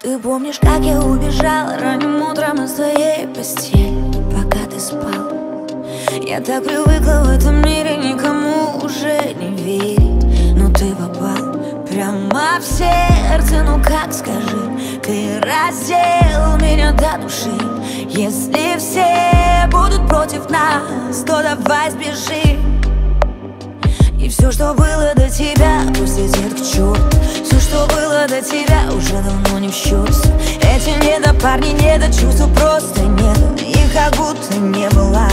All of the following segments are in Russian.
Ты помнишь, как я убежала ранним утром из твоей постели, пока ты спал? Я так привыкла в этом мире никому уже не верить, но ты попал прямо в сердце. Ну как, скажи, ты раздел меня до души. Если все будут против нас, то давай сбежим. И все, что было до тебя, пусть летит к черту. Все, что было до тебя, уже давно не в счет. Эти недопарни, недочувств просто нет, их как будто не было.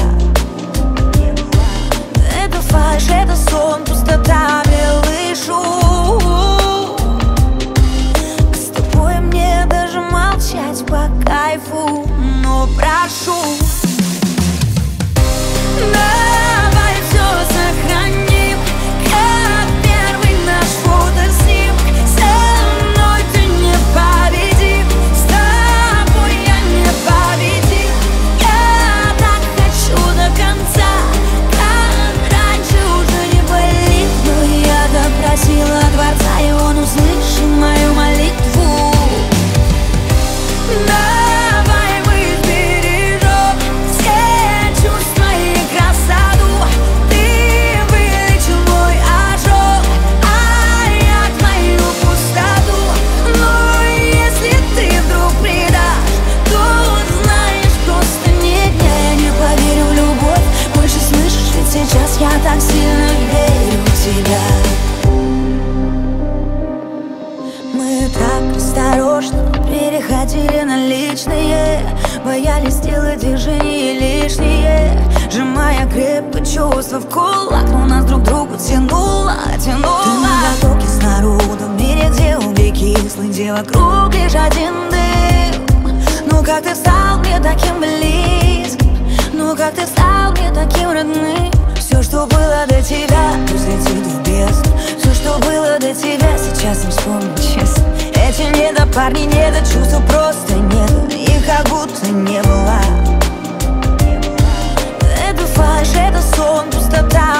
Это фальшь, это сон, пустота, белый шум. С тобой мне даже молчать по кайфу, но прошу, давай все сохраним, как первый наш фотоснимок. Со мной ты непобедим, с тобой я непобедим. Я так хочу до конца, как раньше уже не болит. Но я допросила Творца, и он услышал мою молитву. Давай мы сбережем все чувства и красоту. Ты вылечил мой ожог, а я твою пустоту. Но если ты вдруг предашь, то знаешь, просто нет дня я не поверю в любовь. Больше слышишь, ведь сейчас я так сильно верю в тебя. Мы так осторожно переходили на личные, боялись сделать движения лишние, сжимая крепко чувства в кулак, но нас друг к другу тянуло. Ты на потоке с народом, в мире, где угли кислый, где вокруг лишь один дым. Ну как ты стал мне таким близким, ну как ты стал мне таким родным. Все, что было до тебя, пусть летит в бездну. Все, что было до тебя, сейчас не вспомню честно. Эти недопарни, недочувств просто нет, их как будто не было. Это фальшь, это сон, пустота,